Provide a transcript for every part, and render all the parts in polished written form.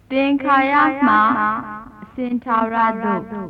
Then Kayama Sintarado.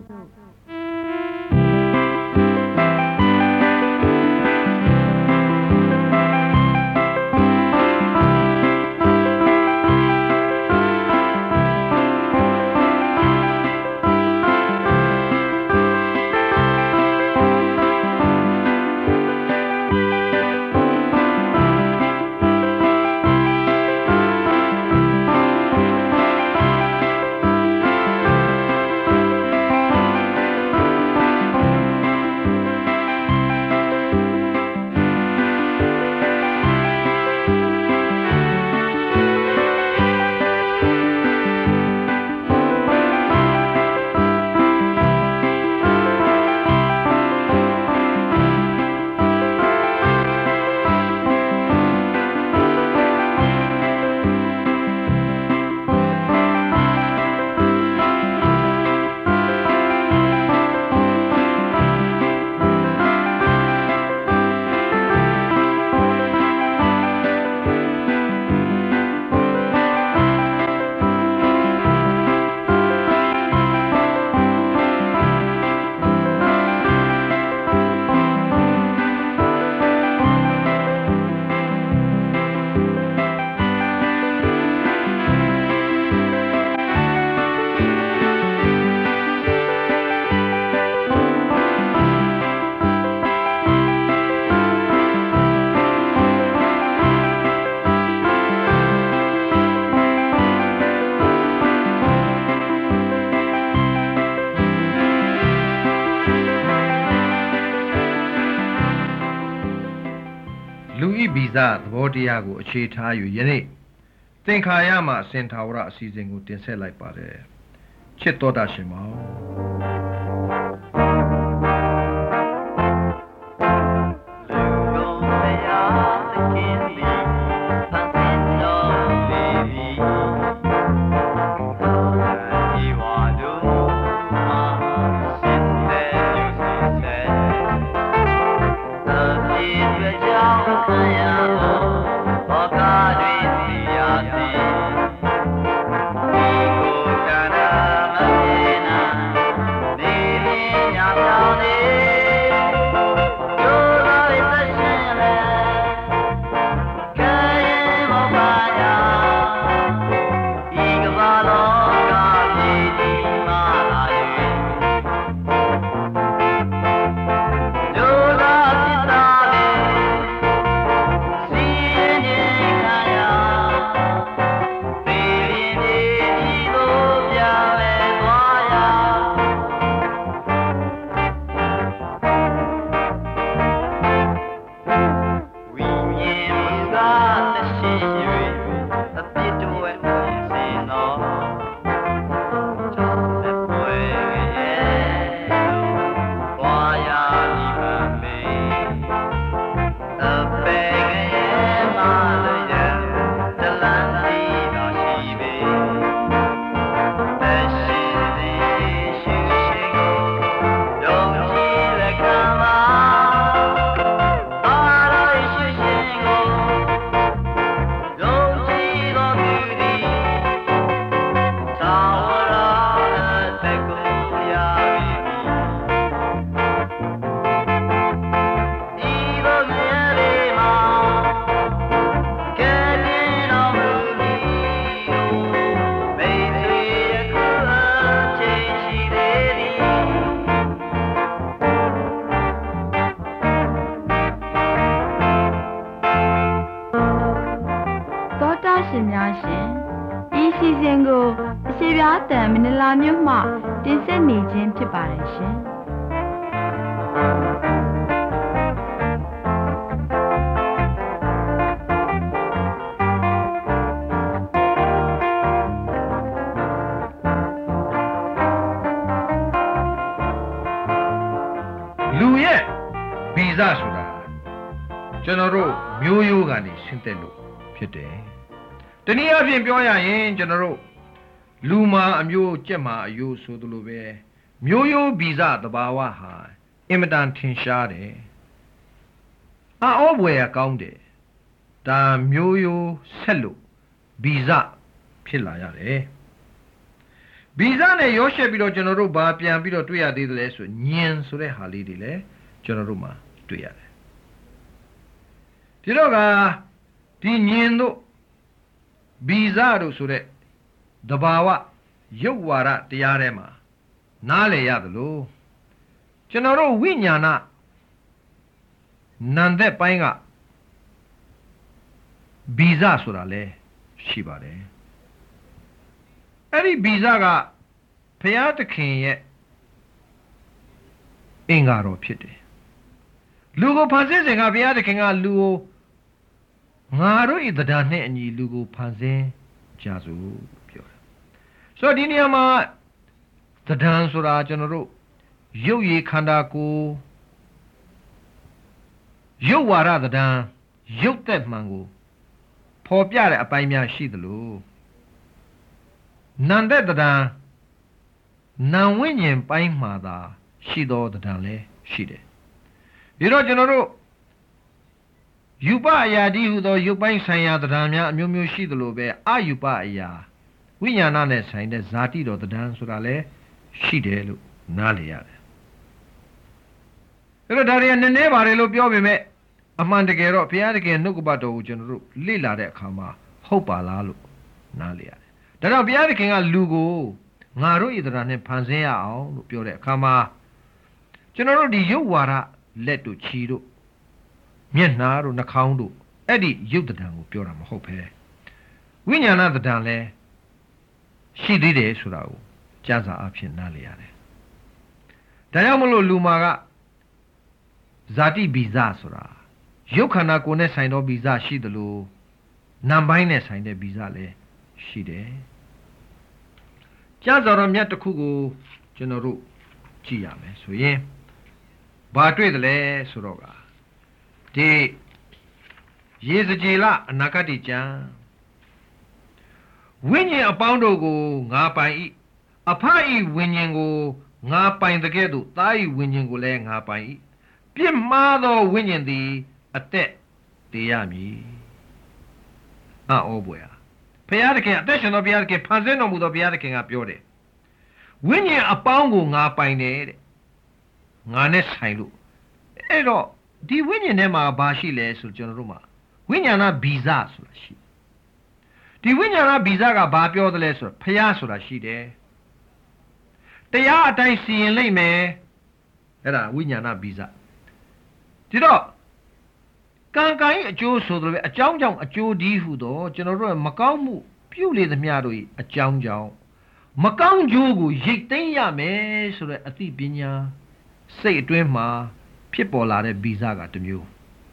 Visa, the Bordiago, Chitayu, Yene. Think Hayama sent our season with the like Pare. Chetoda Shima. Visa General Muyu Gani Sintelu Pite. The near Pioya in General Luma Amu Jema Yu Sudulube Muyu Visa the Bawaha Imidan Tinshade. I always accounted. Da Muyu Selu Visa Pilayare. ဗီဇနဲ့ရောရှက်ပြီးတော့ကျွန်တော်တို့ဘာပြန်ပြီးတော့တွေ့ရသေးတယ်လဲဆိုညင်ဆိုတဲ့ဟာလေးတွေလည်းကျွန်တော်တို့မှာတွေ့ရတယ်ဒီတော့ကဒီညင်တို့ဗီဇတို့ဆိုတဲ့တဘာဝရုပ်ဝါဒတရားထဲမှာနားလည်ရတယ်လို့ကျွန်တော်တို့ဝိညာဏနံသက်ပိုင်းကဗီဇဆိုတာလည်းရှိပါတယ်အဲ့ဒီဗီဇကဘုရားသခင်ရဲ့အင်္ဂါတော်ဖြစ်တယ်လူကိုဖန်ဆင်းစဉ်ကဘုရားသခင်ကလူကိုငါတို့ဤတရားနဲ့အညီလူကိုဖန်ဆင်းကြစို့ပြောတယ်ဆိုတော့ဒီနေရာမှာတရားဆိုတာကျွန်တော်တို့ရုပ်ရည်ခန္ဓာကိုယ်ရုပ်ဝါဒတရားရုပ်သက်မှန်ကိုဖော်ပြတဲ့အပိုင်းများရှိသလိုနံသက်တရားနံဝိညာဉ်ပိုင်းမှာသာရှိသောတရားလည်းရှိတယ်ဒီတော့ကျွန်တော်တို့ယူပအရာဒီဟုသောရုပ်ပိုင်းဆိုင်ရာတရားများအမျိုးမျိုးရှိသလိုပဲအယူပအရာဝိညာဏနဲ့ဆိုင်တဲ့ဇာတိတော်တရားဆိုတာလည်းရှိတယ်လို့နားလည်ရတယ်အဲ့တော့ဒါတွေကနည်းနည်းပါတယ်လို့ပြောပေမဲ့အမှန်တကယ်တော့ဘုရားသခင်နှုတ်ကပတ်တော်ကိုကျွန်တော်တို့လေ့လာတဲ့အခါမှာဟုတ်ပါလားလို့နားလည်ရတယ်ဒါကြောင့်ဘုရားသခင်ကလူကိုငါတို့ဣသရာနဲ့ဖန်ဆင်းရအောင်လို့ပြောတဲ့အခါမှာကျွန်တော်တို့ဒီရုပ်ဝါဒလက်တို့ခြေတို့မျက်နှာတို့နှာခေါင်းတို့အဲ့ဒီရုပ်တရားကိုပြောတာမဟုတ်ပဲဝိညာဏတရားလည်းရှိသေးတယ်ဆိုတာကိုကျမ်းစာအဖြစ်နားလည်ရတယ်ဒါကြောင့်မလို့လူမာကဇာတိဗီဇဆိုတာရုပ်ခန္ဓာကိုယ်နဲ့ဆိုင်သောဗီဇရှိသလိုနာမ်ပိုင်းနဲ့ဆိုင်တဲ့ဗီဇလည်းရှိတယ်ကျမ်းစာတော်မြတ်တစ်ခုကိုကျွန်တော်တို့ကြည့်ရမယ်ဆိုရင်ဘာတွေ့တယ်လဲဆိုတော့ကဒီယေဇကျေလအနာဂတ်ကျမ်းဝိညာဉ်အပေါင်းတို့ကိုငါပိုင်၏အဖ၏ဝိညာဉ်ကိုငါပိုင်တဲ့ကဲ့သို့သား၏ဝိညာဉ်ကိုလည်းငါပိုင်၏ပြစ်မှားသောဝိညာဉ်သည်အသက်တည်ရမည်အောဘွယ်ဘုရားသခင်အသက်ရှင်သောဘုရားသခင်ဖန်ဆင်းတော်မူသောဘုရားသခင်ကပြောတယ်ဝိညာဉ်အပေါင်းကိုငါပိုင်တယ်တဲ့ငါနဲ့ဆိုင်လို့အဲ့တော့ဒီဝိညာဉ်ထဲမှာဘာရှိလဲဆိုကျွန်တော်တို့မှာဝိညာဏဗီဇဆိုတာရှိဒီဝိညာဏဗီဇကဘာပြောတယ်လဲဆိုတော့ဘုရားဆိုတာရှိတယ်တရားအတိုင်းစီရင်လိုက်မယ်အဲ့ဒါဝိညာဏဗီဇဒီတော့ကံကံရဲ့အကျိုးဆိုတော့ပဲအကြောင်းကြောင့်အကျိုးဒီဟုတော့ကျွန်တော်တို့မကောင်းမှုပြုလေသမျှတို့၏အကြောင်းကြောင့်မကောင်းကျိုးကိုရိတ်သိမ်းရမယ်ဆိုတဲ့အသိပညာစိတ်အတွင်းမှာဖြစ်ပေါ်လာတဲ့ဗီဇကတစ်မျိုး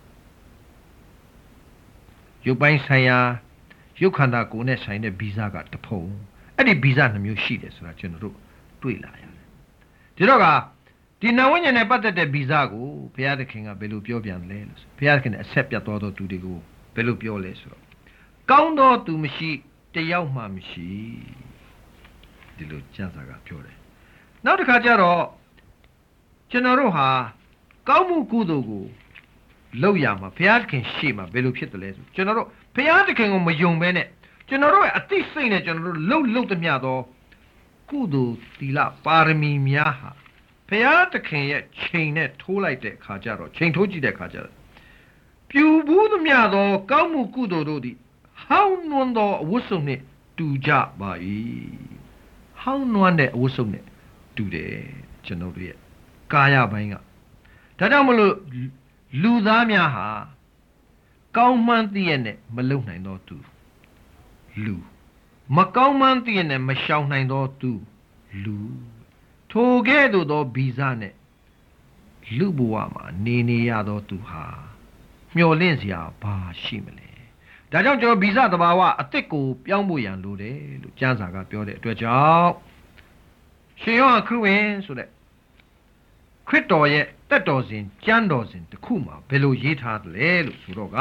ရုပ်ပိုင်းဆိုင်ရာရုပ်ခန္ဓာကိုယ်နဲ့ဆိုင်တဲ့ဗီဇကတစ်ဖုံအဲ့ဒီဗီဇနှမျိုးရှိတယ်ဆိုတာကျွန်တော်တို့တွေ့လာရတယ်ဒီတော့ကဒီနဝိညာဉ်နဲ့ပတ်သက်တဲ့ဗီဇကိုဘုရားသခင်ကဘယ်လိုပြောပြန်လဲလို့ဘုရားသခင်နဲ့အဆက်ပြတ်သွားသောသူတွေကိုဘယ်လိုပြောလဲဆိုတော့ကောင်းသောသူမရှိတယောက်မှမရှိဒီလိုကျမ်းစာကပြောတယ်နောက်တစ်ခါကျတော့ကျွန်တော်တို့ဟာကောင်းမှုကုသိုလ်ကိုလုပ်ရမှာဘုရားသခင်ရှေ့မှာဘယ်လိုဖြစ်တယ်လဲဆိုကျွန်တော်တို့ဘုရားသခင်ကိုမယုံဘဲနဲ့ကျွန်တော်တို့ရဲ့အသိစိတ်နဲ့ကျွန်တော်တို့လှုပ်သမျှသောကုသိုလ်သီလပါရမီများဟာဘုရားသခင်ရဲ့ချိန်နဲ့ထိုးလိုက်တဲ့အခါကျတော့ချိန်ထိုးကြည့်တဲ့အခါကျတော့ပြူဘူးသမျှသောကောင်းမှုကုသိုလ်တို့သည်ဟောင်းနွမ်းသောအဝတ်စုံနှင့်တူကြပါ၏ဟောင်းနွမ်းတဲ့အဝတ်စုံနဲ့တူတယ်ကျွန်တော်တို့ရဲ့ကာယပိုင်းကဒါကြောင့်မလို့လူသားများဟာကောင်းမှန်းသိရနဲ့မလုံနိုင်တော့သူလူမကောင်းမှန်းသိရနဲ့မရှောင်နိုင်တော့သူလူထိုကဲ့သို့သောဗီဇနဲ့လူဘဝမှာနေရတော့သူဟာမျော်လင့်စရာဘာရှိမလဲဒါကြောင့်ကျွန်တော်ဗီဇသဘာဝအသက်ကိုပြောင်းဖို့ရန်လိုတယ်လို့ကျမ်းစာကပြောတဲ့အတွက်ကြောင့်ရှင်ယောဟန်ခရစ်ဝင်ဆိုတဲ့ခရစ်တော်ရဲ့တက်တော်စဉ်ကျမ်းတော်စဉ်တစ်ခုမှာဘယ်လိုရေးထားတယ်လဲလို့ဆိုတော့က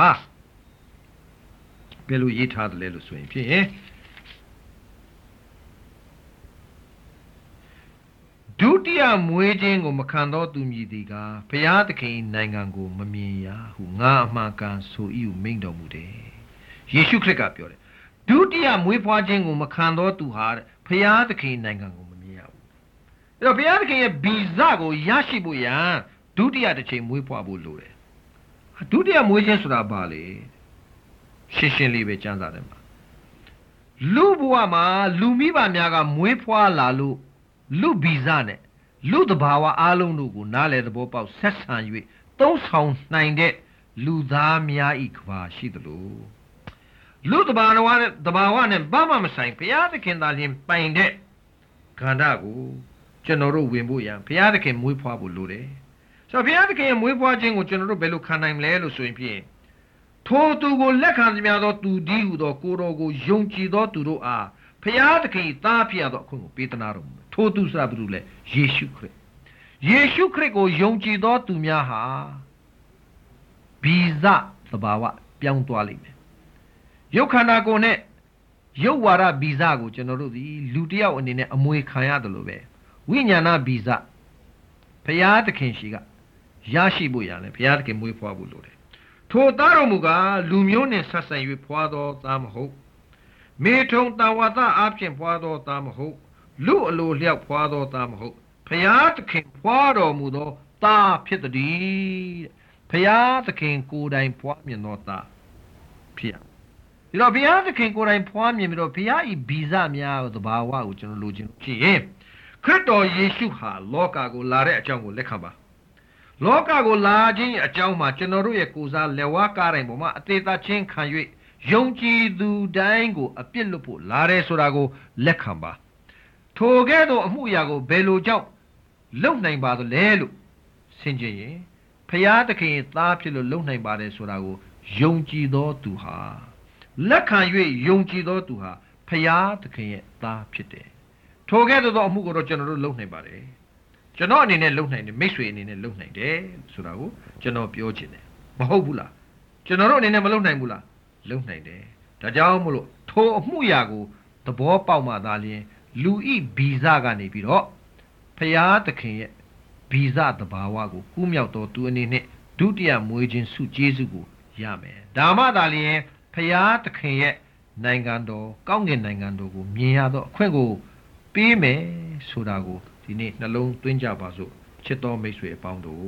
ဘယ်လိုရေးထားတယ်လဲလို့ဆိုရင်ဖြင့်ဒုတိယမွေးခြင်းကိုမခံသောသူမည်သည်ကဘုရားသခင်နိုင်ငံကိုမမြင်ရဟုငါအမှန်ကန်ဆို၏ဟုမိန့်တော်မူတယ်ယေရှုခရစ်ကပြောတယ်ဒဒုတိယမွေးဖွားခြင်းကိုမခံတော့သူဟာဖရာသခင်နိုင်ငံကိုမမြင်ရဘူးအဲ့တော့ဖရာသခင်ရဲ့ဗီဇကိုရရှိဖို့ရန်ဒုတိယတစ်ချိန်မွေးဖွားဖို့လိုတယ်ဒုတိယမွေးခြင်းဆိုတာဘာလဲရှင်းရှင်းလေးပဲကျမ်းစာထဲမှာလူဘဝမှာလူမိဘများကမွေးဖွားလာလို့လူဗီဇနဲ့လူတဘာဝအားလုံးတို့ကိုနားလည်သဘောပေါက်ဆက်ဆံ၍သုံးဆောင်နိုင်တဲ့လူသားများဤကဘာရှိသလိုလူတဘာဝနဲ့ဘာမှမဆိုင်ဘုရားသခင်သာလျှင်ပိုင်တဲ့ခန္ဓာကိုကျွန်တော်တို့ဝင်ဖို့ရန်ဘုရားသခင်မွေးဖွားဖို့လိုတယ်ဆိုတော့ဘုရားသခင်ရဲ့မွေးဖွားခြင်းကိုကျွန်တော်တို့ဘယ်လိုခံနိုင်မလဲလို့ဆိုရင်ဖြင့်ထိုသူကိုလက်ခံသမျှသောသူဒီဟုသောကိုယ်တော်ကိုယုံကြည်သောသူတို့အားဘုရားသခင်သားဖြစ်ရသောအခွင့်ကိုပေးသနာတော်မူထိုသူဆိုတာဘယ်သူလဲယေရှုခရစ်ကိုယုံကြည်သောသူများဟာဗီဇသဘာဝပြောင်းသွားလိမ့်မယ်ရုပ်ခန္ဓာကိုယ်နဲ့ရုပ်ဝါဒဗီဇကိုကျွန်တော်တို့ဒီလူတစ်ယောက်အနေနဲ့အမွေခံရတယ်လို့ပဲဝိညာဏဗီဇဘုရားသခင်ရှိကရရှိဖို့ရလဲဘုရားသခင်မွေးဖွားဖို့လိုတယ်ထိုသားတော်မူကားလူမျိုးနှင့်ဆက်ဆံ၍ဖွာသောသားမဟုတ်မေထုံတဝါဒအဖြစ်ဖွာသောသားမဟုတ်လူအလိုလျောက်ဖွာသောသားမဟုတ်ဘုရားသခင်ဖွာတော်မူသောသားဖြစ်သည်ဘုရားသခင်ကိုယ်တိုင်ဖွာမြင်သောသားဖြစ်ဒီတော့ဘုရားသခင်ကိုယ်တိုင်ဖွာမြင်ပြီးတော့ဘုရားဤဗီဇများသဘာဝကိုကျွန်တော်လိုချင်လို့ရှိရင်ခရစ်တော်ယေရှုဟာလောကကိုလာတဲ့အကြောင်းကိုလက်ခံပါလောကကိုလာခြင်းအကြောင်းမှာကျွန်တော်တို့ရဲ့ကိုယ်စားလက်ဝါးကားတိုင်းပေါ်မှာအသေးသားချင်းခံ၍ယုံကြည်သူတိုင်းကိုအပြစ်လွတ်ဖို့လာတယ်ဆိုတာကိုလက်ခံပါထိုကဲ့သို့အမှုအရာကိုဘယ်လိုကြောင့်လုံနိုင်ပါသလဲလို့ဆင်ခြင်ရင်ဖျားသခင်သားဖြစ်လို့လုံနိုင်ပါတယ်ဆိုတာကိုယုံကြည်သောသူဟာလက်ခံ၍ယုံကြည်သောသူဟာဖျားသခင်ရဲ့သားဖြစ်တယ်ထိုကဲ့သို့သောအမှုကိုတော့ကျွန်တော်တို့လုံနိုင်ပါတယ်ကျွန်တော်အနေနဲ့လုံနိုင်တယ်မိတ်ဆွေအနေနဲ့လုံနိုင်တယ်ဆိုတာကိုကျွန်တော်ပြောချင်တယ်မဟုတ်ဘူးလားကျွန်တော်တို့အနေနဲ့မလုံနိုင်ဘူးလားလုံနိုင်တယ်ဒါကြောင့်မို့လို့ထိုအမှုရာကိုသဘောပေါက်မှသာလျှင်လူဤဗီဇကနေပြီးတော့ဖျားသခင်ရဲ့ဗီဇသဘာဝကိုကူးမြောက်တော်သူအနေနဲ့ဒုတိယမွေးခြင်းစုကျေးဇူးကိုရမယ်ဒါမှသာလျှင်ဖျားသခင်ရဲ့နိုင်ငံတော်ကောင်းကင်နိုင်ငံတော်ကိုမြင်ရသောအခွင့်ကိုပေးမယ်ဆိုတာကိုဒီနေ့နှလုံးသွင်းကြပါစို့ချစ်တော်မိတ်ဆွေအပေါင်းတို့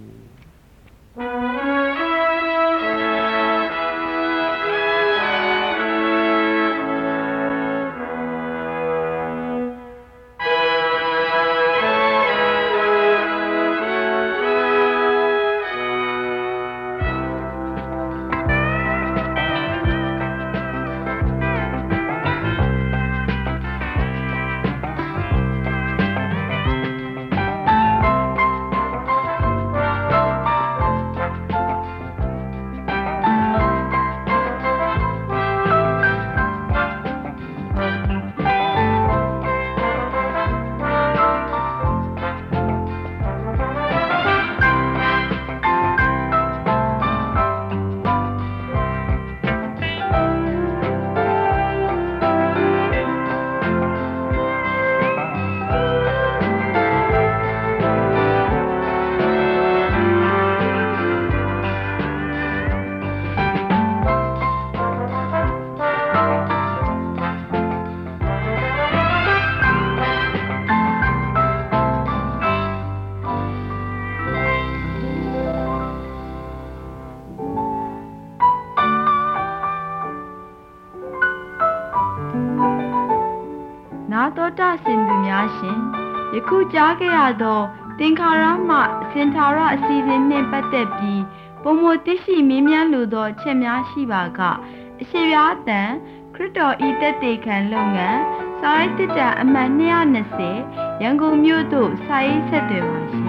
နာတော်တာစင်သူများရှင်ယခုကြားခဲ့ရသောသင်္ခါရမှစင်ထာရအစီအစဉ်နှင့်ပတ်သက်ပြီးပုံမသိရှိမင်းမြန်းလိုသောချက်များရှိပါကအရှိရာတန်ခရစ်တော်ဤတက်တေခံလုပ်ငန်းစာရေးတစ်တအမှတ်220ရန်ကုန်မြို့သို့စာရေးဆက်သွယ်ပါရှင်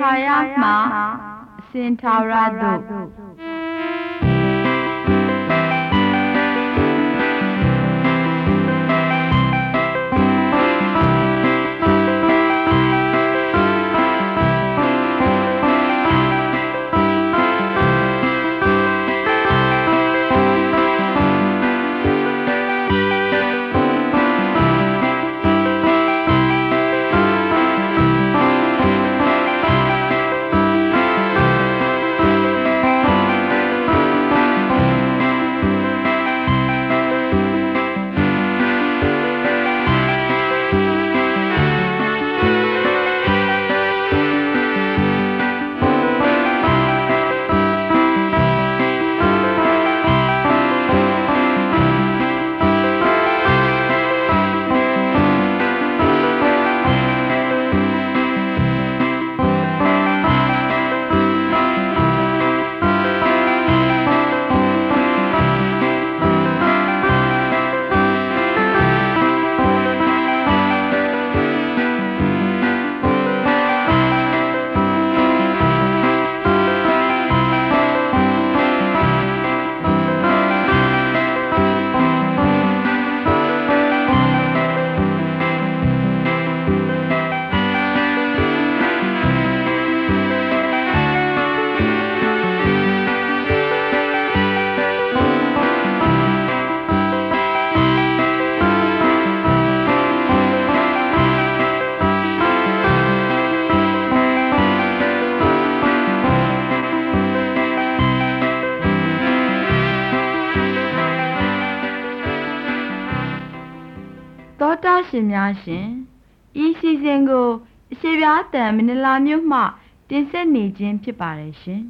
ခါရမှအစဉ်ထာဝရသို့သောတာရှင်များရှင်ဤစီစဉ်ကိုအရှိပြားတန်မနီလာမြို့မှတင်ဆက်နေခြင်းဖြစ်ပါတယ်ရှင်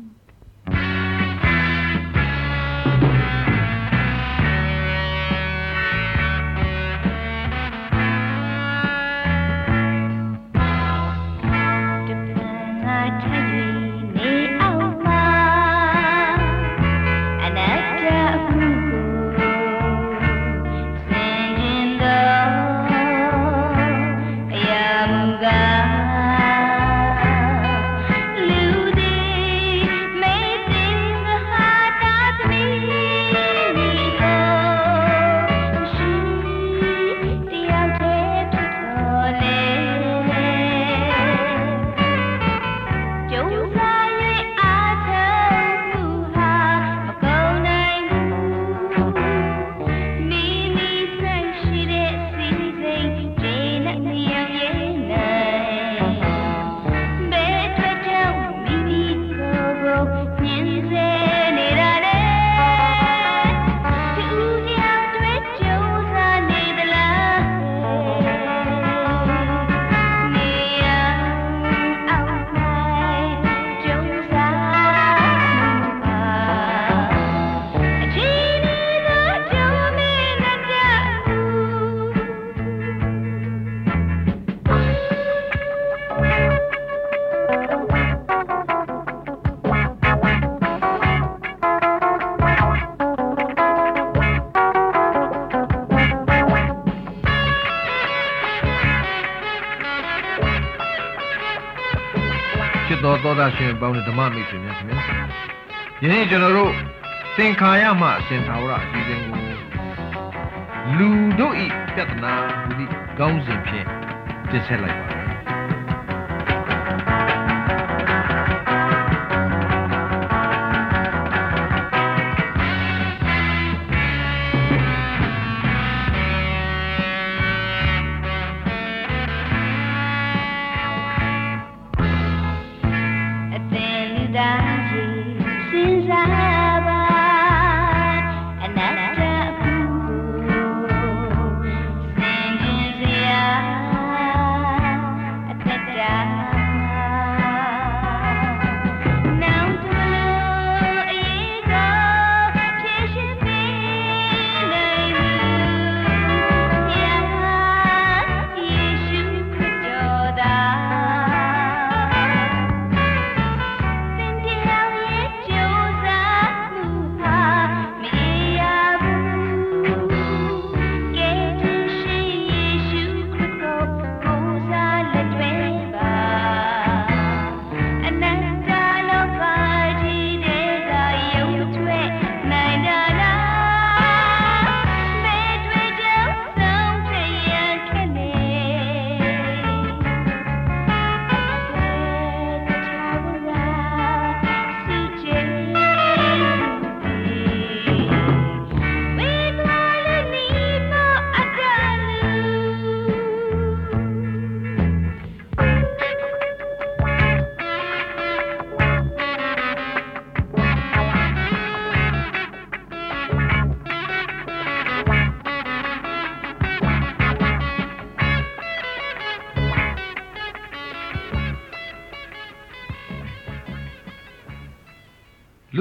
သောတာရှင်ပေါင်းဓမ္မမိတ်ဆွေများခင်ဗျာယနေ့ကျွန်တော်တို့သင်္ခါရမှအစဉ်ထာဝရအစီအစဉ်ကိုလူတို့ဤပြဿနာဟူသည့်ခေါင်းစဉ်ဖြင့်တင်ဆက်လိုက်ပါတယ်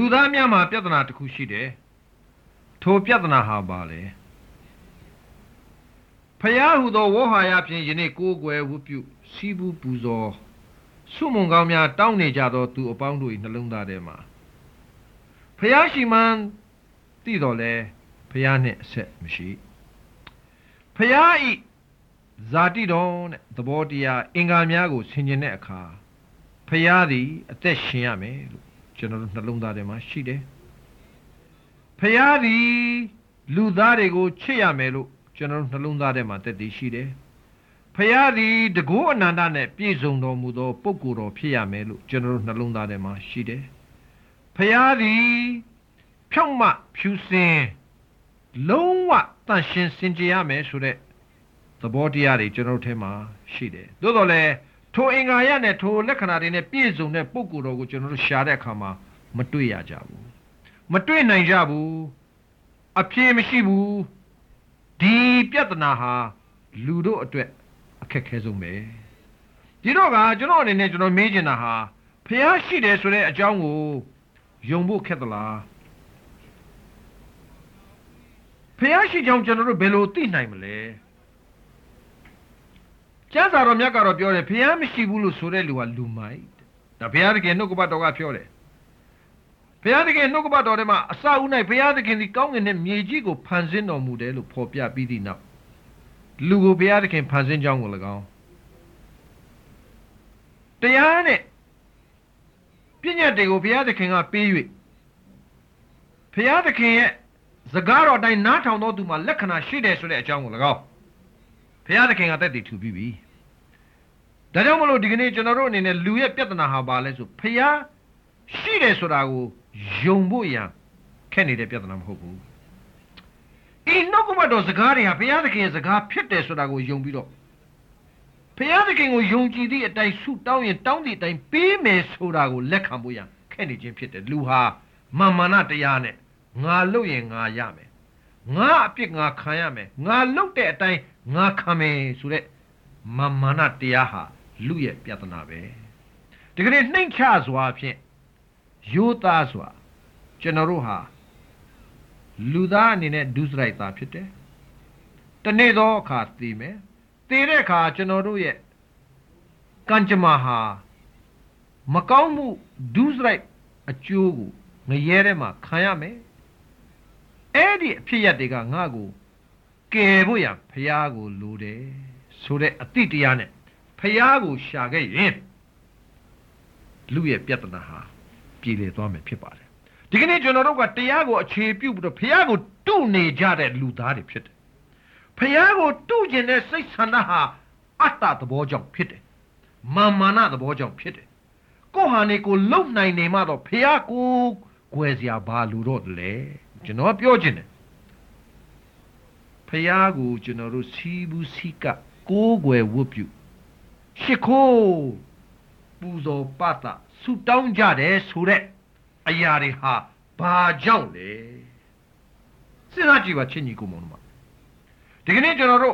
သားများမှာပြဿနာတစ်ခုရှိတယ်ထိုပြဿနာဟာပါလေဖယားဟူသောဝေါဟာယဖြင့်ယနေ့ကိုးကွယ်ဝတ်ပြုစီးပူးပူဇော်ဆုမွန်ကောင်းများတောင်းနေကြသောသူအပေါင်းတို့၏နှလုံးသားထဲမှာဖယားရှိမှန်သိတော်လဲဖယားနှင့်အဆက်မရှိဖယားဤဇာတိတော်နဲ့သဘောတရားအင်္ဂါများကိုဆင်ခြင်တဲ့အခါဖယားသည်အသက်ရှင်ရမယ်လို့ကျွန်တော်တို့နှလုံးသားထဲမှာရှိတယ်ဖယားသည်လူသားတွေကိုချစ်ရမယ်လို့ကျွန်တော်တို့နှလုံးသားထဲမှာတက်တည်ရှိတယ်ဖယားသည်တကောအနန္တနဲ့ပြည့်စုံတော်မူသောပုဂ္ဂိုလ်တော်ဖြစ်ရမယ်လို့ကျွန်တော်တို့နှလုံးသားထဲမှာရှိတယ်ဖယားသည်ဖြောင့်မဖြူစင်လုံးဝတန်ရှင်းစင်ကြယ်ရမယ်ဆိုတဲ့သဘောတရားတွေကျွန်တော်တို့ထဲမှာရှိတယ်သို့တော်လည်းထိုအင်္ဂါရနဲ့ထိုလက္ခဏာတွေနဲ့ပြည့်စုံတဲ့ပုဂ္ဂိုလ်တော်ကိုကျွန်တော်တို့ရှာတဲ့အခါမှာမတွေ့ရကြဘူးမတွေ့နိုင်ကြဘူးအဖြေမရှိဘူးဒီပြဿနာဟာလူတို့အတွက်အခက်ခဲဆုံးပဲဒီတော့ကကျွန်တော်အနေနဲ့ကျွန်တော်မေးချင်တာဟာဖျားရှိတယ်ဆိုတဲ့အကြောင်းကိုယုံဖို့ခက်သလားဖျားရှိကြောင်းကျွန်တော်တို့ဘယ်လိုသိနိုင်မလဲကျမ်းစာတော်မြတ်ကတော့ပြောတယ်ဖျားမရှိဘူးလို့ဆိုတဲ့လူကလူမိုက်ဒါဖျားတကယ်နှုတ်ကပတ်တော်ကပြောတယ်ဘုရားသခင်နှုတ်ကပတ်တော်ထဲမှာအစအဦး၌ဘုရားသခင်သည်ကောင်းကင်နှင့်မြေကြီးကိုဖန်ဆင်းတော်မူတယ်လို့ဖော်ပြပြီးသည့်နောက်လူကိုဘုရားသခင်ဖန်ဆင်းကြောင်းကို၎င်းတရားနဲ့ပညာတွေကိုဘုရားသခင်ကပေး၍ဘုရားသခင်ရဲ့စကားတော်အတိုင်းနားထောင်တော်သူမှာလက္ခဏာရှိတယ်ဆိုတဲ့အကြောင်းကို၎င်းဘုရားသခင်ကသက်သေထူပြီးပြီဒါကြောင့်မလို့ဒီကနေ့ကျွန်တော်တို့အနေနဲ့လူရဲ့ပြဿနာဟာဘာလဲဆိုဘုရားရှိတယ်ဆိုတာကိုယုံဖို့ရန်ခက်နေတဲ့ပြဿနာမဟုတ်ဘူးဤနှုတ်ကပတ်တော်စကားတွေဟာဘုရားသခင်ရဲ့စကားဖြစ်တယ်ဆိုတာကိုယုံပြီးတော့ဘုရားသခင်ကိုယုံကြည်သည့်အတိုင်းဆုတောင်းရင်တောင်းသည့်အတိုင်းပေးမယ်ဆိုတာကိုလက်ခံဖို့ရန်ခက်နေခြင်းဖြစ်တယ်လူဟာမာနတရားနဲ့ငါလုပ်ရင်ငါရမယ်ငါအပြစ်ငါခံရမယ်ငါလုပ်တဲ့အတိုင်းငါခံမယ်ဆိုတဲ့မာနတရားဟာလူရဲ့ပြဿနာပဲဒီကနေ့နှိမ့်ချစွာဖြင့်ရိုးသားစွာကျွန်တော်တို့ဟာလူသားအနေနဲ့ဒုစရိုက်သားဖြစ်တယ်တနေ့သောအခါသိမယ်သိတဲ့အခါကျွန်တော်တို့ရဲ့ကံကြမ္မာဟာမကောင်းမှုဒုစရိုက်အကျိုးကိုငရဲထဲမှာခံရမယ်အဲ့ဒီအဖြစ်ရတွေကငါ့ကိုကယ်ဖို့ရဖျားကိုလိုတယ်ဆိုတဲ့အတိတရားနဲ့ဖျားကိုရှာခဲ့ရင်လူရဲ့ပြဿနာဟာပြည်လေသွားမယ်ဖြစ်ပါတယ်ဒီကနေ့ကျွန်တော်တို့ကတရားကိုအခြေပြုပြီးတော့ဘုရားကိုတုနေကြတဲ့လူသားတွေဖြစ်တယ်ဘုရားကိုတုကျင်တဲ့စိတ်ဆန္ဒဟာအတ္တသဘောကြောင့်ဖြစ်တယ်မာနသဘောကြောင့်ဖြစ်တယ်ကိုယ့်ဟာနေကိုလုံနိုင်နေမှတော့ဘုရားကိုကွယ်စရာဘာလူတော့လဲကျွန်တော်ပြောချင်တယ်ဘုရားကိုကျွန်တော်တို့စီးဘူးစီးကကိုးကွယ်ဝတ်ပြုရှ िख ိုးပူဇော်ပတဆုတောင်းကြတယ်ဆိုတဲ့အရာတွေဟာဘာကြောင့်လဲစဉ်းစားကြည့်ပါချင်းကြီးကိုမောင်တို့ဒီကနေ့ကျွန်တော်တို့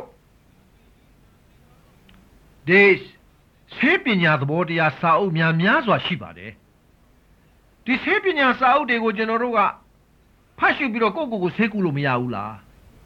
ဒီဆေးပညာသဘောတရားစာအုပ်များစွာရှိပါတယ်ဒီဆေးပညာစာအုပ်တွေကိုကျွန်တော်တို့ကဖတ်ရှုပြီးတော့ကိုယ့်ကိုယ်ဆေးကုလို့မရဘူးလား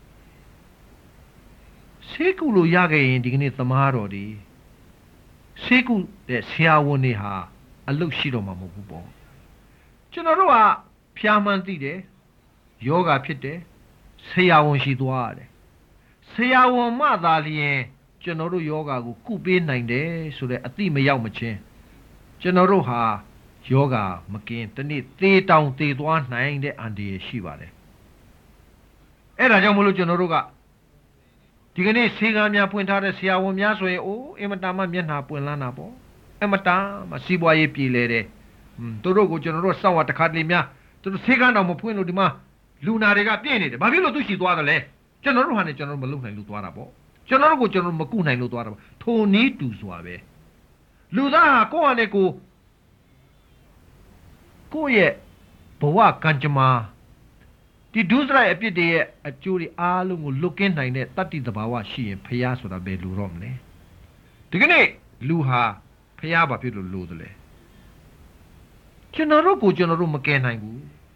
ဆေးကုလို့ရခဲ့ရင်ဒီကနေ့သမားတော်ဒီဆေးကုတဲ့ဆရာဝန်တွေဟာအလုပ်ရှိတော့မှာမဟုတ်ဘူးပေါ့ကျွန်တော်တို့ကဖျားမှန်းသိတယ်ယောဂဖြစ်တယ်ဆရာဝန်ရှိသွားရတယ်ဆရာဝန်မှသာလျင်ကျွန်တော်တို့ယောဂကိုကုပေးနိုင်တယ်ဆိုတဲ့အသိမရောက်မချင်းကျွန်တော်တို့ဟာယောဂမကင်းတနေ့သေတောင်သေသွားနိုင်တဲ့အန္တရာယ်ရှိပါတယ်အဲ့ဒါကြောင့်မလို့ကျွန်တော်တို့ကဒီကနေ့ဆေးကမ်းများဖွင့်ထားတဲ့ဆရာဝန်များဆိုရင်အိုးအင်မတန်မှမျက်နှာပွင့်လန်းတာပေါ့အင်မတန်မှစီးပွားရေးပြည်လဲတယ်သူတို့ကိုကျွန်တော်တို့စောင့်ရတခါတလေများသူတို့ဆေးကမ်းတော်မဖွင့်လို့ဒီမှာလူနာတွေကပြည့်နေတယ်ဘာဖြစ်လို့သူရှိသွားတယ်လဲကျွန်တော်တို့ဟာနဲ့ကျွန်တော်တို့မလုပ်နိုင်လို့သွားတာပေါ့ကျွန်တော်တို့ကိုကျွန်တော်တို့မကုနိုင်လို့သွားတာပေါ့ထိုနည်းတူစွာပဲလူသားဟာကိုယ့်ဟာနဲ့ကိုယ့်ရဲ့ဘဝကံကြမ္မာဒီဒုစရိုက်အပြစ်တွေရဲ့အကျိုးတွေအားလုံးကိုလွတ်ကင်းနိုင်တဲ့တတ္တိသဘာဝရှိရင်ဖျားဆိုတာပဲလူတော့မလဲဒီကနေ့လူဟာဖျားဘာဖြစ်လို့လို့သလဲကျွန်တော်တို့ကိုကျွန်တော်တို့မကယ်နိုင်ဘူး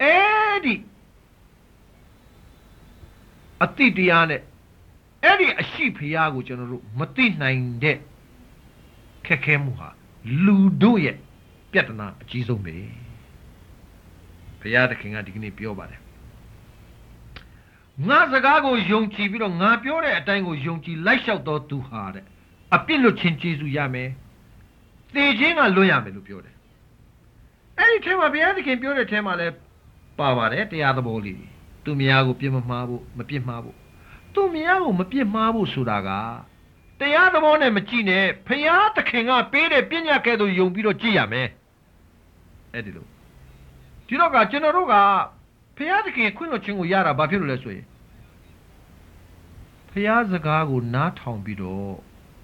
Eddie a Tidiane Eddie a sheep yago general Matina in de Kekemuha Ludo ye Pietana Jizome Piata King Adigni Piobade Nazagago Yonchi Bido Napiore a tango Yonchi light out door too hard a pillow chinchizu yame they jinga loyame lupiore any time a piata can pure temale Pavare the other boli to Miago Pimabu Mapimabu to Miago Mapimabu Sudaga the other one and Machine Piata King up paid a pina kedo Yumbido Giame Edido Tinoga Generoga Piata King Quino Chingu Yara Bapulus way Piazza Gago not Hombido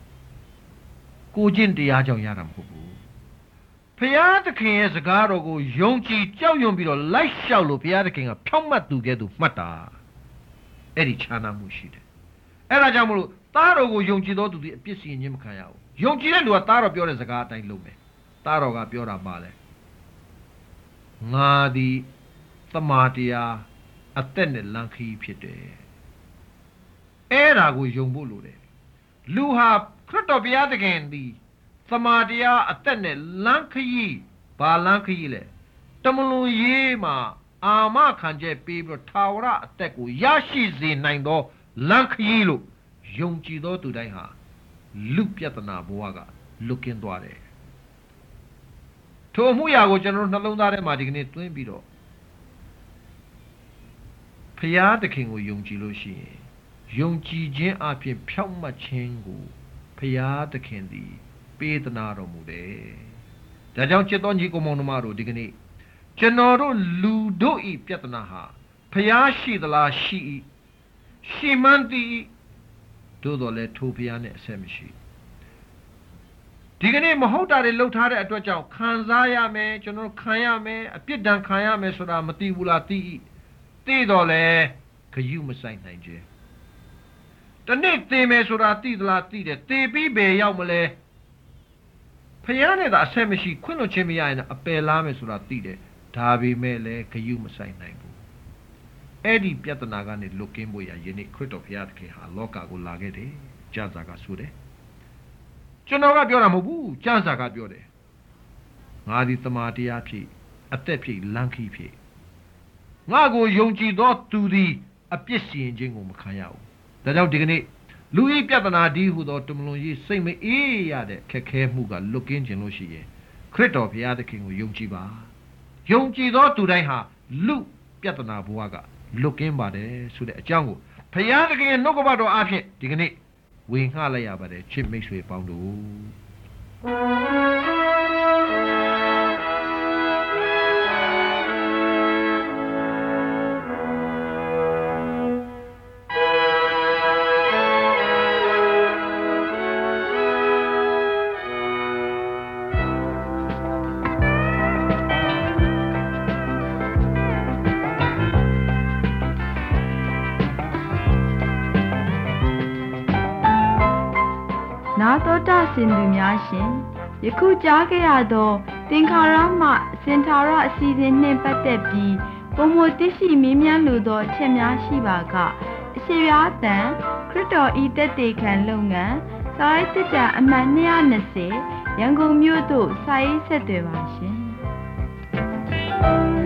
Gojin the Ajong Yaram Hubu Piata King is a garogo, Yonchi, Chow Yombido, like Shallow Piata King, a Poma to get to Mata. Eddie Chana Mushid. Era Jamulu, Tarogo Yonchi to the Pissy in Yimkayao. Yonchi to a Taro Pure as a gata in Lume. Taroga Pura Bale. Nadi, Tamatia, attended Lanky Pite. Era go Yombulu. Luha, Cruto Piata King, the Samadia attended Lankayi, Ba Lankayile. Tamulu Yema, Ama Kanje people Tawra, Teku, Yashi Zinando, Lankayilo, Yonchido to Daiha, Lupiatana Buaga, looking Dware. Tomuyago General Nalundare Madigni Twin Bido. Pia the King of Yonchiloshi, Yonchi Jin Apin Pyama Chengu, Pia the Candy. Pednaro Mude. The young Chetonji Monomaru Digni. Genoro Ludo e Piatanaha. Payashi the la she. She manti. Dodo le Topiane Semishi. Digni Mahota de Lotare at Wachao. Kanzaya me, General Kayame, a Pidan Kayame Sura Matibulati. Tidole. Kayuma Saint Niger. The next theme is Surati la Tide. Tebi be Yamale. Piane da Semishi, Quino Chimia and a Pelame Suratide, Tabi Mele, Kayuma Sai Naibu. Eddie Piatanagani looking boy a unique crit of Yatke, a loca go lagete, Janzaga Sude. Jonoga Bioramubu, Janzaga Biode. Nadi Tamatiapi, a tepi, lanky pie. Nago Yonchi dot to the a pissy in Jingo Makayao. The now dignity. Louis Piatana di who thought to Muluji say me yade, Keke Muga look in Genoshi. Crit of Yada King with Yonchiba. Yonchi thought to Daiha, Lu Piatana Buaga, look in bade, so the jungle. Payada King and Nogobado Api, dignity. Wing Halaya by the chip makes way pound. Nato Sindumyashin, Yaku Jagayado, Tinkarama, Sentara season name Patepi, Pomotishi Mimian Ludo, Chemia Shivaga, Shiriatan, Crito eat the Dekan Lunga, Sai Tita Amania Nase, Yango Muto, Sai Setevashin.